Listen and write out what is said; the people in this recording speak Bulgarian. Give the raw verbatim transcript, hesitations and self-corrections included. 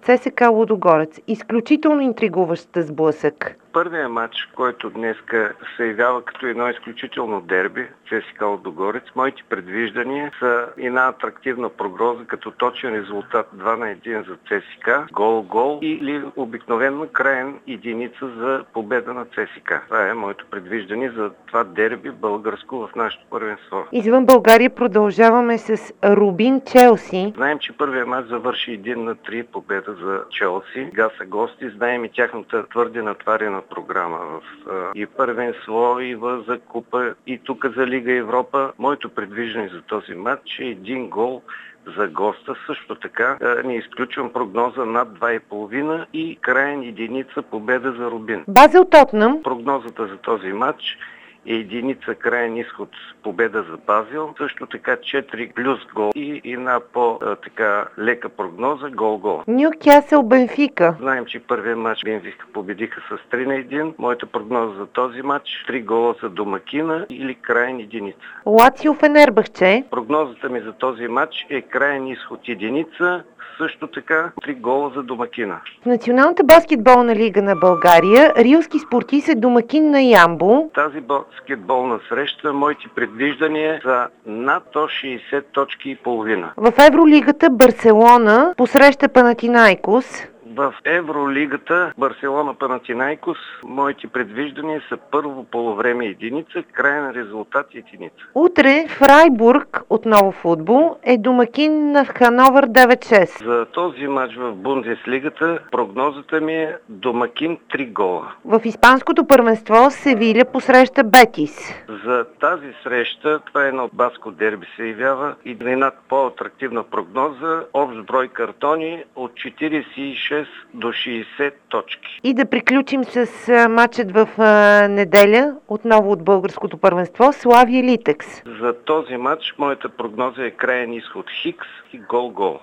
ЦСКА Лудогорец. Изключително интригуващ сблъсък. Първият матч, който днеска се явява като едно изключително дерби, ЦСКА Лудогорец, моите предвиждания са една атрактивна прогноза като точен резултат два на един за ЦСКА, гол-гол или обикновена краен единица за победа на ЦСКА. Това е моето предвиждане за това дерби българско в нашето първенство. Извън България продължаваме с Рубин Челси. Знаем, че първият матч завърши един на три победа за Челси. Сега са гости. Знаем и тяхната твърде натварена програма в и първенство, и в за купа, и тук за Лига Европа. Моето предвиждане за този матч е един гол за госта. Също така не изключвам прогноза над два и половина и краен единица победа за Рубин. Базел Тотнъм. Прогнозата за този матч е единица краен изход победа за Базел. Също така четири плюс гол и една по-така лека прогноза гол-гол. Нюкасъл Бенфика. Знаем, че първият матч Бенфика победиха с три на един. Моята прогноза за този матч три гола за домакина или краен единица. Лацио Фенербахче. Прогнозата ми за този матч е краен изход единица. Също така три гола за домакина. В Националната баскетболна лига на България Рилски Спортист е домакин на Ямбол. Тази баскетболна среща, моите предвиждания са над сто шейсет точки и половина. В Евролигата Барселона посреща Панатинайкос. В Евролигата Барселона-Панатинайкос моите предвиждания са първо полувреме единица, краен резултат единица. Утре Фрайбург, отново футбол, е домакин на Хановър девет шест. За този матч в Бундеслигата прогнозата ми е домакин три гола. В испанското първенство Севиля посреща Бетис. За тази среща, това е едно баско дерби се явява и една по-атрактивна прогноза, общ брой картони от четиридесет и шест до шейсет точки. И да приключим с матчът в а, неделя, отново от българското първенство, Славия Литекс. За този матч моята прогноза е краен изход Хикс и гол-гол.